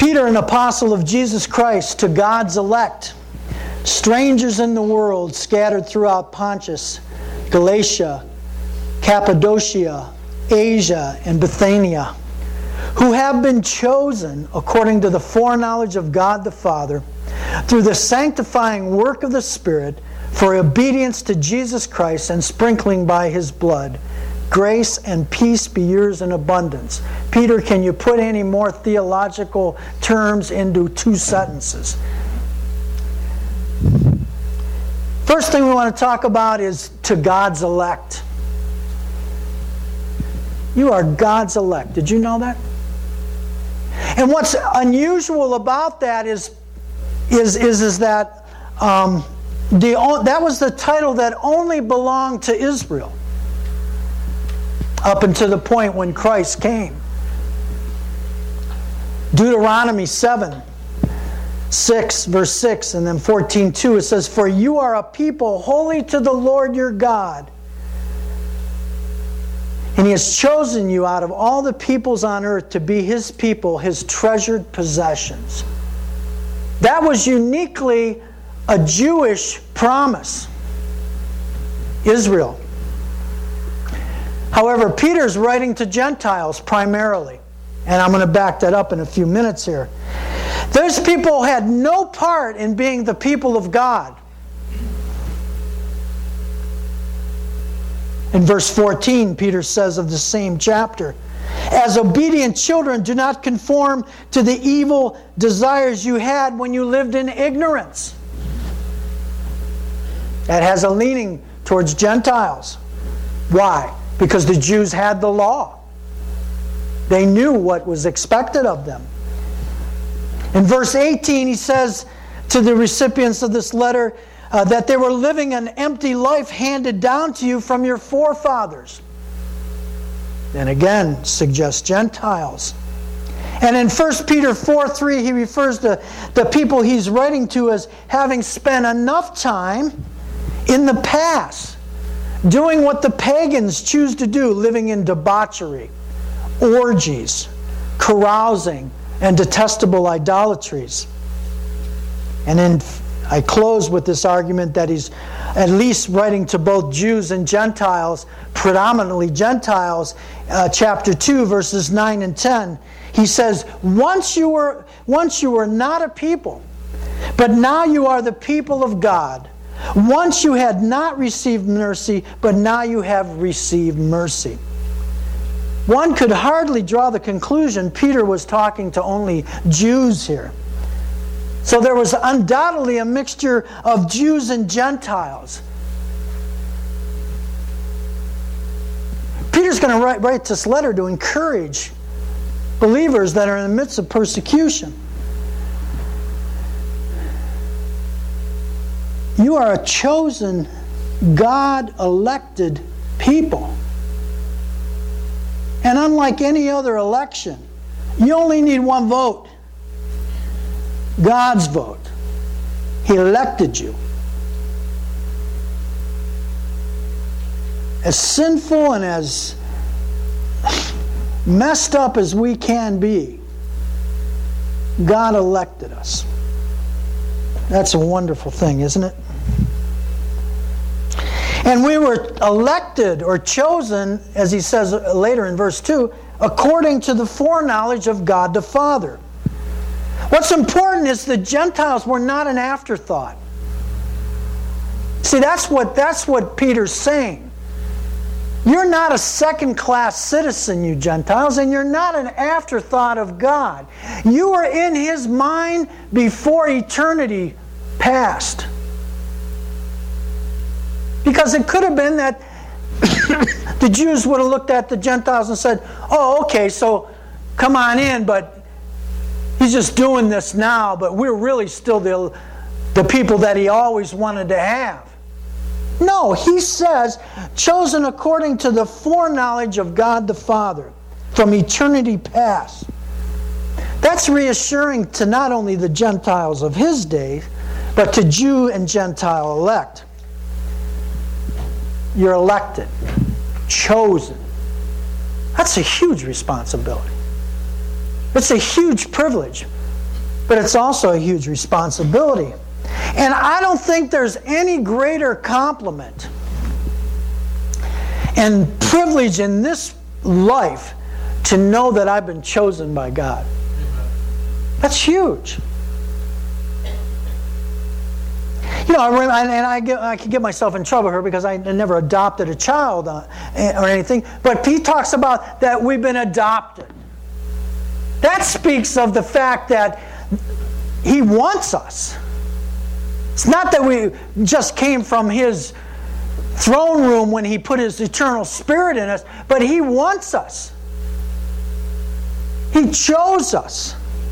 Peter, an apostle of Jesus Christ, to God's elect, strangers in the world scattered throughout Pontus, Galatia, Cappadocia, Asia, and Bithynia, who have been chosen according to the foreknowledge of God the Father, through the sanctifying work of the Spirit, for obedience to Jesus Christ and sprinkling by His blood. Grace and peace be yours in abundance. Peter, can you put any more theological terms into 2 sentences? First thing we want to talk about is to God's elect. You are God's elect. Did you know that? And what's unusual about that is that that was the title that only belonged to Israel up until the point when Christ came. Deuteronomy 7:6, verse 6, and then 14:2, it says, "For you are a people holy to the Lord your God, and He has chosen you out of all the peoples on earth to be His people, His treasured possessions." That was uniquely a Jewish promise. Israel. However, Peter's writing to Gentiles primarily. And I'm going to back that up in a few minutes here. Those people had no part in being the people of God. In verse 14, Peter says of the same chapter, "As obedient children, do not conform to the evil desires you had when you lived in ignorance." That has a leaning towards Gentiles. Why? Because the Jews had the law. They knew what was expected of them. In verse 18, he says to the recipients of this letter that they were living an empty life handed down to you from your forefathers. And again, suggests Gentiles. And in 1 Peter 4:3, he refers to the people he's writing to as having spent enough time in the past doing what the pagans choose to do, living in debauchery, orgies, carousing, and detestable idolatries. And then I close with this argument that he's at least writing to both Jews and Gentiles, predominantly Gentiles, chapter 2, verses 9 and 10. He says, once you were not a people, but now you are the people of God. Once you had not received mercy, but now you have received mercy. One could hardly draw the conclusion Peter was talking to only Jews here. So there was undoubtedly a mixture of Jews and Gentiles. Peter's going to write this letter to encourage believers that are in the midst of persecution. You are a chosen, God-elected people. And unlike any other election, you only need one vote. God's vote. He elected you. As sinful and as messed up as we can be, God elected us. That's a wonderful thing, isn't it? And we were elected or chosen, as he says later in verse 2, according to the foreknowledge of God the Father. What's important is the Gentiles were not an afterthought. See, that's what Peter's saying. You're not a second-class citizen, you Gentiles, and you're not an afterthought of God. You were in His mind before eternity passed. Because it could have been that the Jews would have looked at the Gentiles and said, "Oh, okay, so come on in, but He's just doing this now, but we're really still the people that He always wanted to have." No, he says, chosen according to the foreknowledge of God the Father from eternity past. That's reassuring to not only the Gentiles of his day, but to Jew and Gentile elect. You're elected, chosen. That's a huge responsibility. It's a huge privilege. but it's also a huge responsibility. And I don't think there's any greater compliment and privilege in this life to know that I've been chosen by God. That's huge. You know, I can get myself in trouble here because I never adopted a child or anything. But Pete talks about that we've been adopted. That speaks of the fact that He wants us. It's not that we just came from His throne room when He put His eternal Spirit in us, but He wants us. He chose us.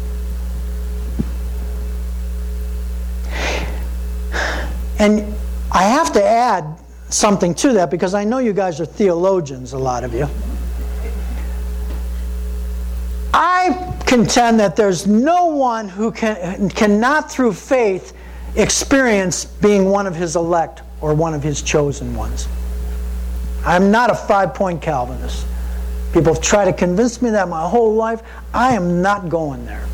And I have to add something to that because I know you guys are theologians, a lot of you. I contend that there's no one who cannot through faith experience being one of His elect or one of His chosen ones. I'm not a 5-point Calvinist. People have tried to convince me that my whole life. I am not going there.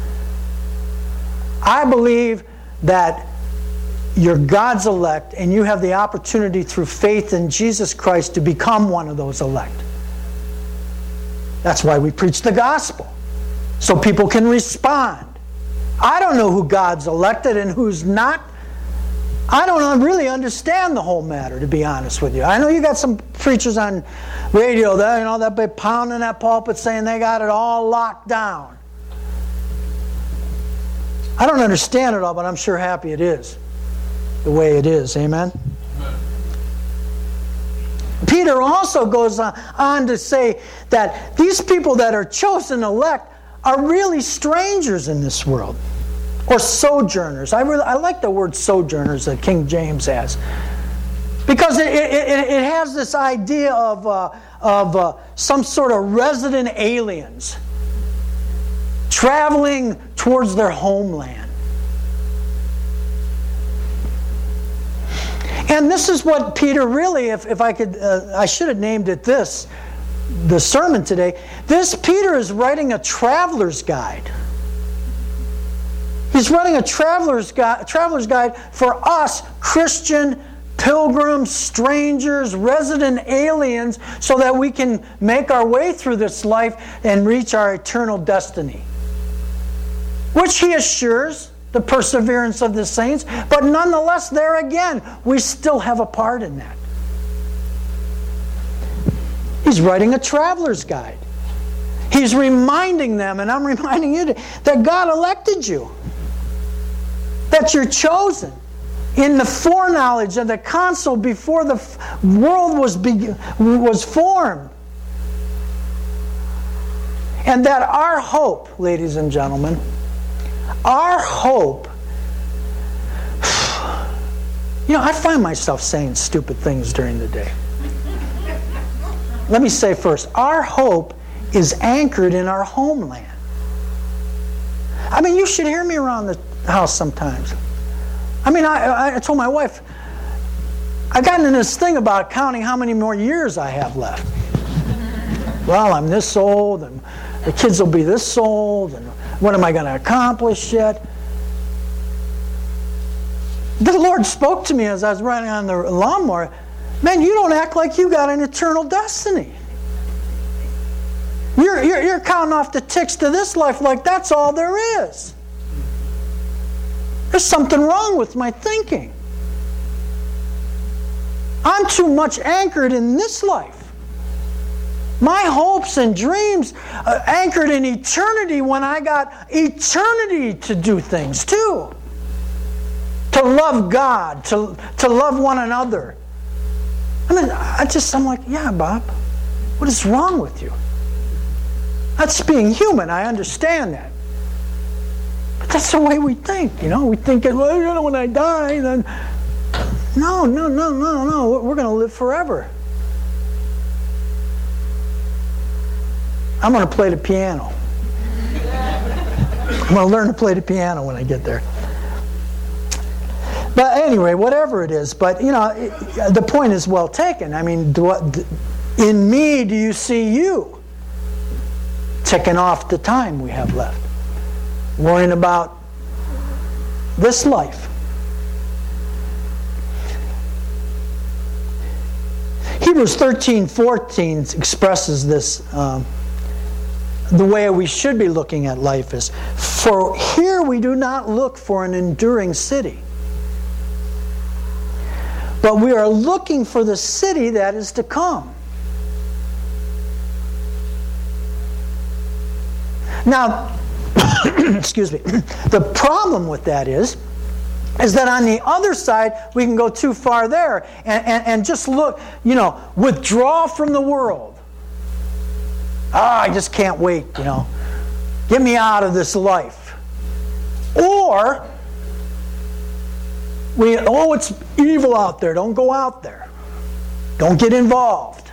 I believe that you're God's elect and you have the opportunity through faith in Jesus Christ to become one of those elect. That's why we preach the gospel, so people can respond. I don't know who God's elected and who's not. I don't really understand the whole matter, to be honest with you. I know you got some preachers on radio that, that be pounding that pulpit saying they got it all locked down. I don't understand it all, but I'm sure happy it is the way it is. Amen? Peter also goes on to say that these people that are chosen elect are really strangers in this world, or sojourners. I like the word sojourners that King James has, because it has this idea of some sort of resident aliens traveling towards their homeland. And this is what Peter really, if I could, I should have named it this, the sermon today. Peter is writing a traveler's guide. He's writing a traveler's guide for us, Christian pilgrims, strangers, resident aliens, so that we can make our way through this life and reach our eternal destiny. Which he assures the perseverance of the saints, but nonetheless, there again, we still have a part in that. He's writing a traveler's guide. He's reminding them, and I'm reminding you, that God elected you. That you're chosen in the foreknowledge and the counsel before the world was formed. And that our hope, ladies and gentlemen, our hope, I find myself saying stupid things during the day. Let me say first, our hope is anchored in our homeland. I mean, you should hear me around the house sometimes. I mean, I told my wife, I've gotten in this thing about counting how many more years I have left. Well, I'm this old, and the kids will be this old, and what am I going to accomplish yet? The Lord spoke to me as I was riding on the lawnmower. Man, you don't act like you got an eternal destiny. You're counting off the ticks to this life like that's all there is. There's something wrong with my thinking. I'm too much anchored in this life. My hopes and dreams anchored in eternity when I got eternity to do things too. To love God, to love one another. I mean, I'm like, yeah, Bob, what is wrong with you? That's being human, I understand that. But that's the way we think, We think, well, when I die, then... No. We're going to live forever. I'm going to play the piano. I'm going to learn to play the piano when I get there. But anyway, whatever it is. But, the point is well taken. I mean, in me do you see you ticking off the time we have left? worrying about this life. Hebrews 13:14 expresses this, the way we should be looking at life is, for here we do not look for an enduring city, but we are looking for the city that is to come. Now, excuse me, the problem with that is that on the other side, we can go too far there and just look, withdraw from the world. I just can't wait, Get me out of this life. Or, it's evil out there. Don't go out there. Don't get involved.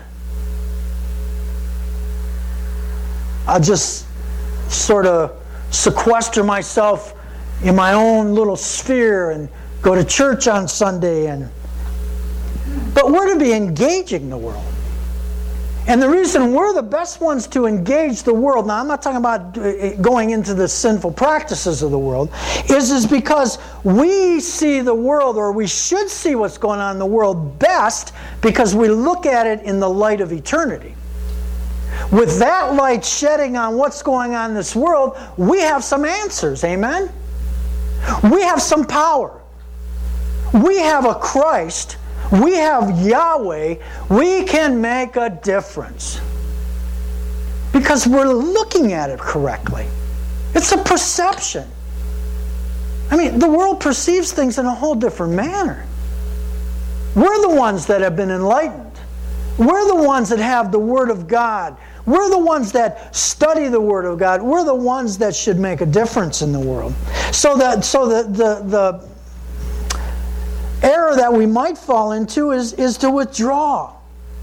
I'll just sort of sequester myself in my own little sphere and go to church on Sunday. But we're to be engaging the world. And the reason we're the best ones to engage the world, now I'm not talking about going into the sinful practices of the world, is because we see the world, or we should see what's going on in the world best because we look at it in the light of eternity. With that light shedding on what's going on in this world, we have some answers, amen? We have some power. We have a Christ. We have Yahweh. We can make a difference. Because we're looking at it correctly. It's a perception. The world perceives things in a whole different manner. We're the ones that have been enlightened. We're the ones that have the Word of God. We're the ones that study the Word of God. We're the ones that should make a difference in the world. So the error that we might fall into is to withdraw.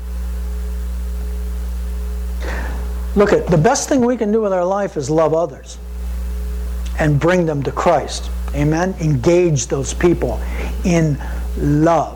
Look, the best thing we can do with our life is love others and bring them to Christ. Amen? Engage those people in love.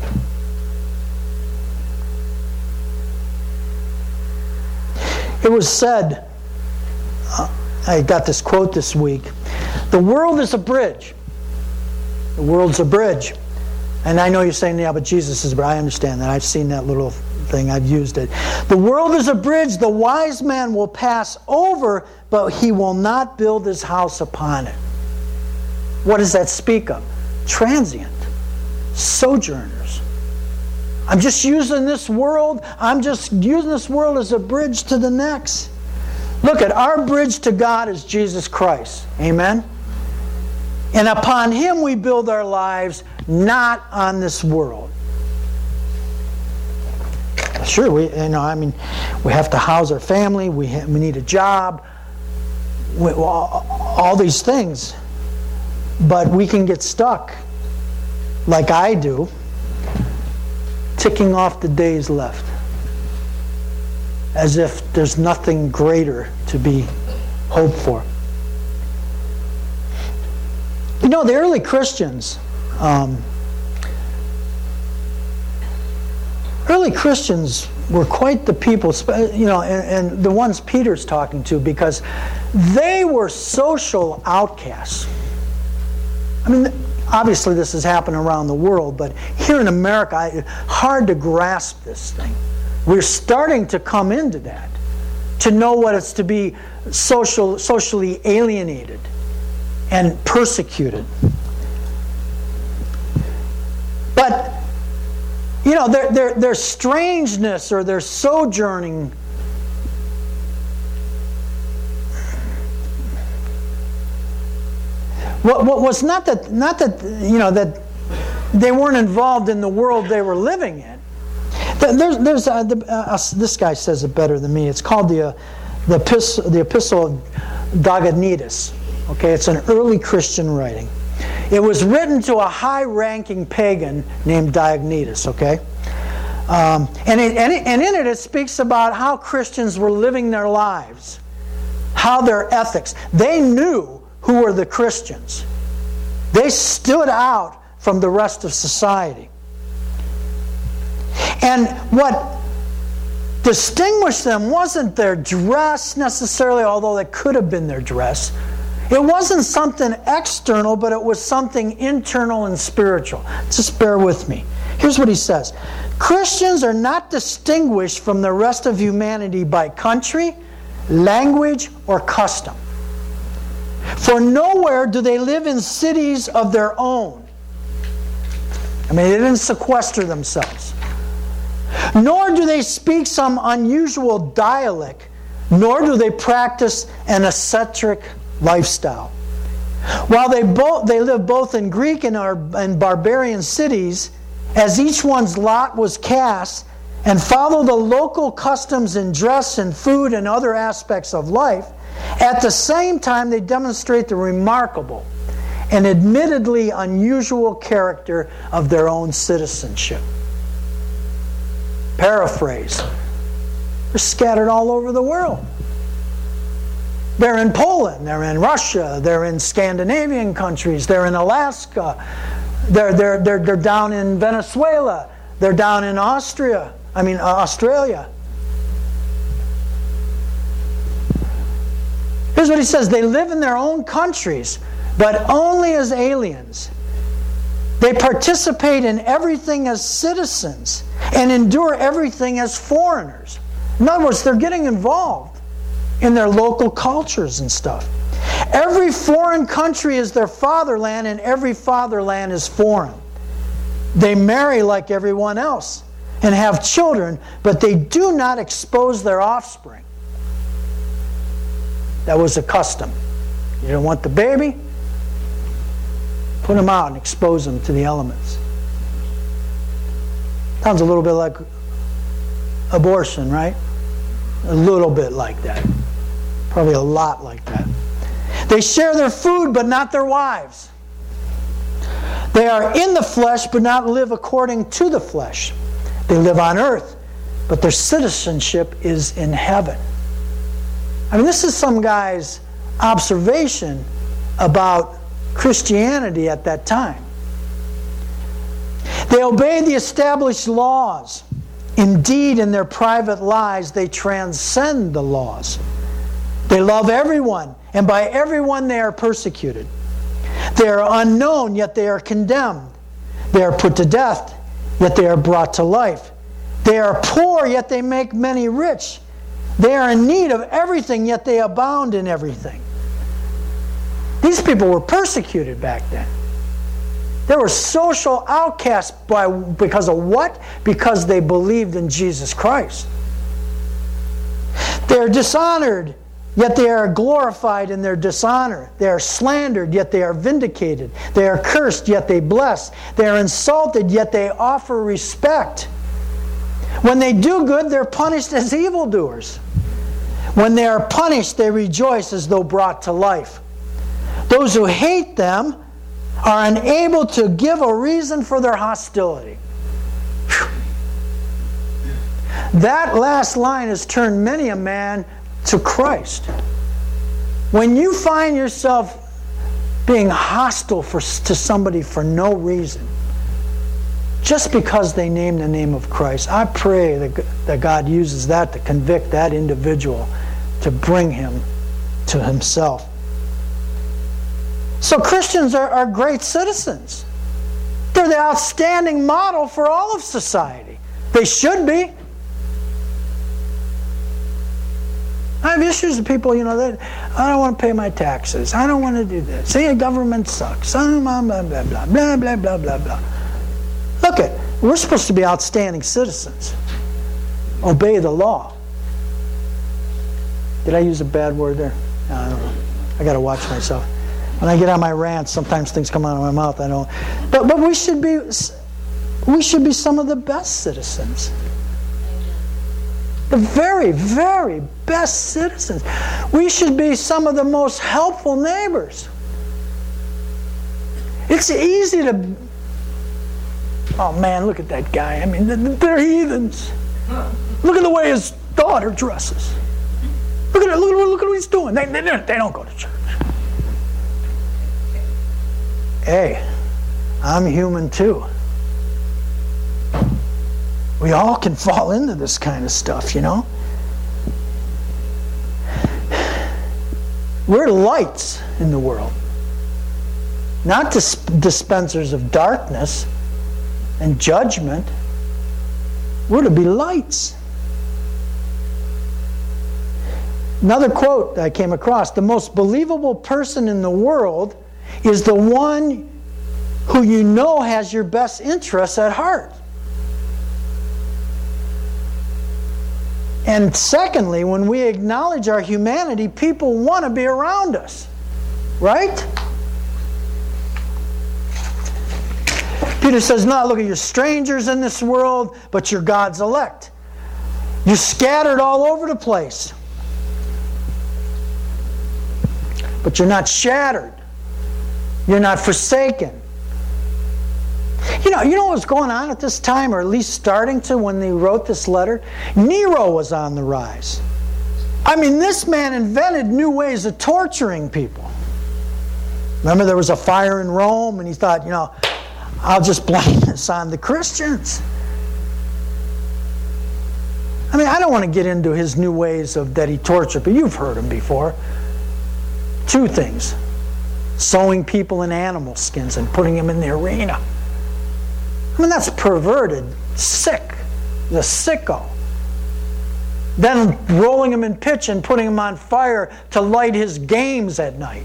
It was said, I got this quote this week, the world is a bridge. The world's a bridge. And I know you're saying, yeah, but Jesus is a bridge. I understand that. I've seen that little thing. I've used it. The world is a bridge. The wise man will pass over, but he will not build his house upon it. What does that speak of? Transient. Sojourners. I'm just using this world. I'm just using this world as a bridge to the next. Look, at our bridge to God is Jesus Christ. Amen? And upon Him we build our lives, not on this world. Sure, we have to house our family. We need a job. All these things. But we can get stuck, like I do, ticking off the days left, as if there's nothing greater to be hoped for. The early Christians, were quite the people, and the ones Peter's talking to, because they were social outcasts. Obviously this has happened around the world, but here in America, it's hard to grasp this thing. We're starting to come into that, to know what it's to be socially alienated and persecuted. But, their strangeness or their sojourning was not that that they weren't involved in the world they were living in. This guy says it better than me. It's called the Epistle of Diognetus. Okay, it's an early Christian writing. It was written to a high-ranking pagan named Diognetus. Okay, and in it speaks about how Christians were living their lives, how their ethics. They knew who were the Christians. They stood out from the rest of society. And what distinguished them wasn't their dress necessarily, although that could have been their dress. It wasn't something external, but it was something internal and spiritual. Just bear with me. Here's what he says. Christians are not distinguished from the rest of humanity by country, language, or custom. For nowhere do they live in cities of their own. I mean, they didn't sequester themselves. Nor do they speak some unusual dialect, nor do they practice an ascetic lifestyle. While they live both in Greek and barbarian cities, as each one's lot was cast, and follow the local customs in dress and food and other aspects of life, at the same time they demonstrate the remarkable and admittedly unusual character of their own citizenship. Paraphrase. They're scattered all over the world. They're in Poland, they're in Russia, they're in Scandinavian countries, they're in Alaska, they're down in Venezuela, they're down in Australia. Here's what he says. They live in their own countries, but only as aliens. They participate in everything as citizens and endure everything as foreigners. In other words, they're getting involved in their local cultures and stuff. Every foreign country is their fatherland, and every fatherland is foreign. They marry like everyone else and have children, but they do not expose their offspring. That was a custom. You don't want the baby? Put them out and expose them to the elements. Sounds a little bit like abortion, right? A little bit like that. Probably a lot like that. They share their food, but not their wives. They are in the flesh, but not live according to the flesh. They live on earth, but their citizenship is in heaven. I mean, this is some guy's observation about Christianity at that time. They obey the established laws. Indeed, in their private lives, they transcend the laws. They love everyone, and by everyone they are persecuted. They are unknown, yet they are condemned. They are put to death, yet they are brought to life. They are poor, yet they make many rich. They are in need of everything, yet they abound in everything. These people were persecuted back then. They were social outcasts because of what? Because they believed in Jesus Christ. They are dishonored, yet they are glorified in their dishonor. They are slandered, yet they are vindicated. They are cursed, yet they bless. They are insulted, yet they offer respect. When they do good, they're punished as evildoers. When they are punished, they rejoice as though brought to life. Those who hate them are unable to give a reason for their hostility. Whew. That last line has turned many a man to Christ. When you find yourself being hostile to somebody for no reason, just because they name the name of Christ, I pray that God uses that to convict that individual, to bring him to himself. So Christians are great citizens. They're the outstanding model for all of society. They should be. I have issues with people, that I don't want to pay my taxes. I don't want to do this. See, the government sucks. Blah, blah, blah, blah, blah, blah, blah, blah, blah. Look we're supposed to be outstanding citizens. Obey the law. Did I use a bad word there? No, I don't know. I got to watch myself. When I get on my rants, sometimes things come out of my mouth. I don't. But we should be some of the best citizens. The very, very best citizens. We should be some of the most helpful neighbors. It's easy to. Oh man, look at that guy. I mean, they're heathens. Look at the way his daughter dresses. Look at what he's doing. They don't go to church. Hey, I'm human too. We all can fall into this kind of stuff, We're lights in the world, not dispensers of darkness and judgment. We're to be lights. Another quote I came across: the most believable person in the world is the one who you know has your best interests at heart. And secondly, when we acknowledge our humanity, people want to be around us. Right? Peter says, no, look at you're strangers in this world, but you're God's elect. You're scattered all over the place. But you're not shattered. You're not forsaken. You know what was going on at this time, or at least starting to when they wrote this letter? Nero was on the rise. I mean, this man invented new ways of torturing people. Remember, there was a fire in Rome, and he thought, I'll just blame this on the Christians. I mean, I don't want to get into his new ways that he tortured, but you've heard them before. 2 things: sewing people in animal skins and putting them in the arena. I mean, that's perverted, sick, the sicko. Then rolling him in pitch and putting him on fire to light his games at night.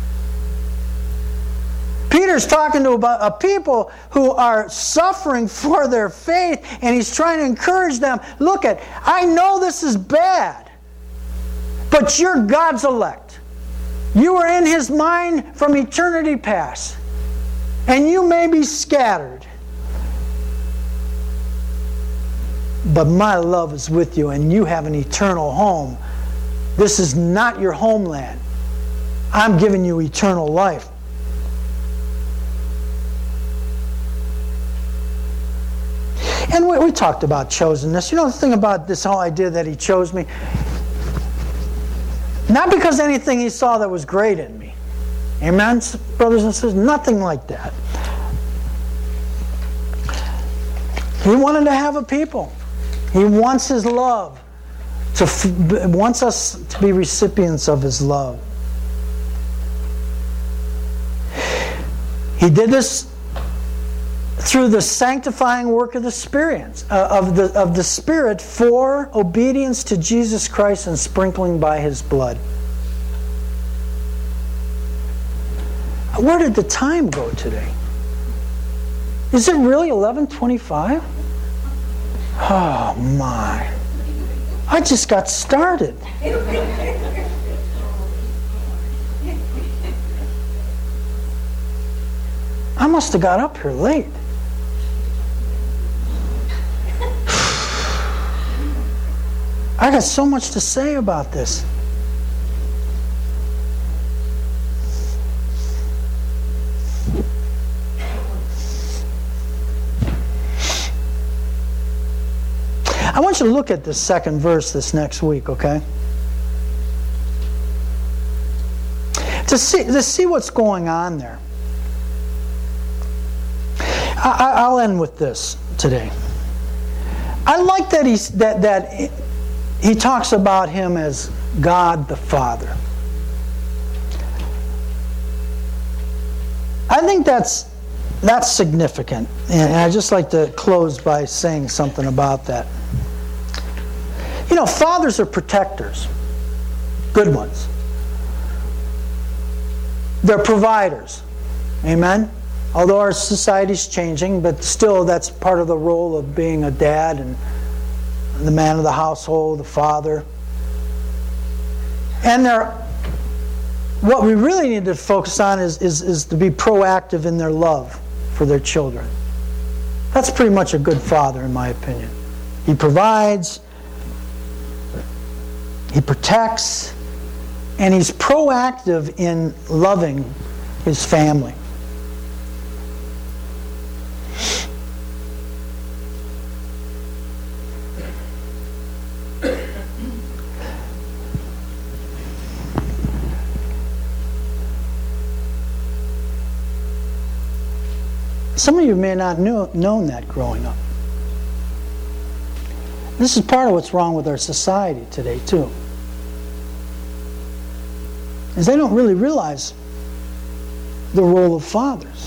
Peter's talking to a people who are suffering for their faith, and he's trying to encourage them. Look I know this is bad, but you're God's elect. You are in His mind from eternity past, and you may be scattered, but my love is with you, and you have an eternal home. This is not your homeland. I'm giving you eternal life. And we talked about chosenness. The thing about this whole idea that He chose me, not because anything He saw that was great in me. Amen, brothers and sisters? Nothing like that. He wanted to have a people. He wants His love. Wants us to be recipients of His love. He did this through the sanctifying work of the Spirit, of the Spirit for obedience to Jesus Christ and sprinkling by His blood. Where did the time go today? Is it really 11:25? Oh my! I just got started. I must have got up here late. I got so much to say about this. I want you to look at this second verse this next week, okay? To see what's going on there. I'll end with this today. I like that he talks about Him as God the Father. I think that's significant, and I just like to close by saying something about that. Fathers are protectors, good ones. They're providers, amen? Although our society's changing, but still that's part of the role of being a dad and the man of the household, the father. And what we really need to focus on is to be proactive in their love for their children. That's pretty much a good father, in my opinion. He provides, He protects, and He's proactive in loving His family. Some of you may not have known that growing up. This is part of what's wrong with our society today, too. is they don't really realize the role of fathers.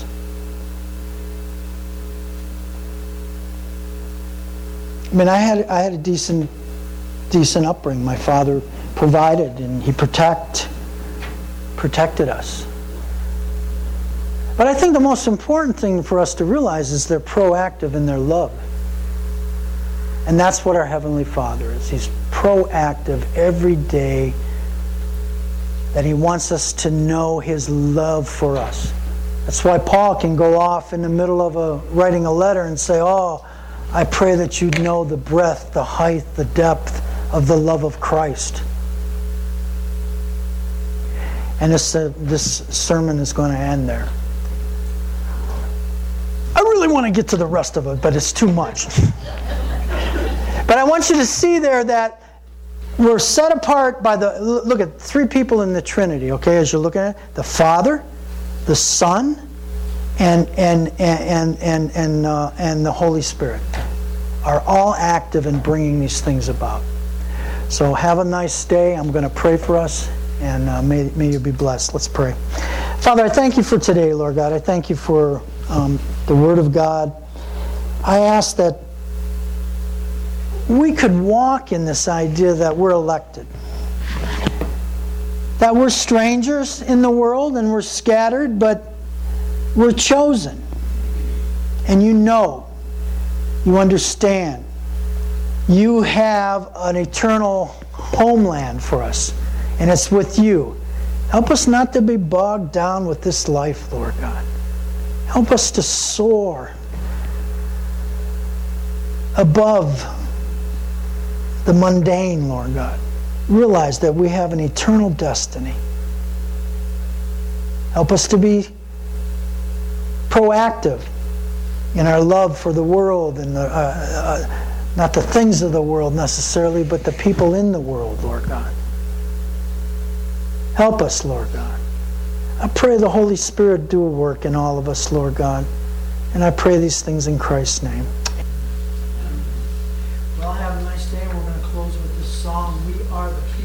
I mean, I had a decent upbringing. My father provided, and he protected us. But I think the most important thing for us to realize is they're proactive in their love. And that's what our Heavenly Father is. He's proactive every day, that He wants us to know His love for us. That's why Paul can go off in the middle of writing a letter and say, oh, I pray that you'd know the breadth, the height, the depth of the love of Christ. And this sermon is going to end there. I really want to get to the rest of it, but it's too much. But I want you to see there that we're set apart by look at three people in the Trinity, okay, as you're looking at it. The Father, the Son, and the Holy Spirit are all active in bringing these things about. So have a nice day. I'm going to pray for us, and may you be blessed. Let's pray. Father, I thank you for today, Lord God. I thank you for the Word of God. I ask that we could walk in this idea that we're elected, that we're strangers in the world and we're scattered, but we're chosen. And you know, you understand, you have an eternal homeland for us, and it's with you. Help us not to be bogged down with this life, Lord God. Help us to soar above the mundane, Lord God. Realize that we have an eternal destiny. Help us to be proactive in our love for the world and not the things of the world necessarily, but the people in the world, Lord God. Help us, Lord God. I pray the Holy Spirit do a work in all of us, Lord God. And I pray these things in Christ's name. Well, have a nice day. We're going to close with this song, We Are the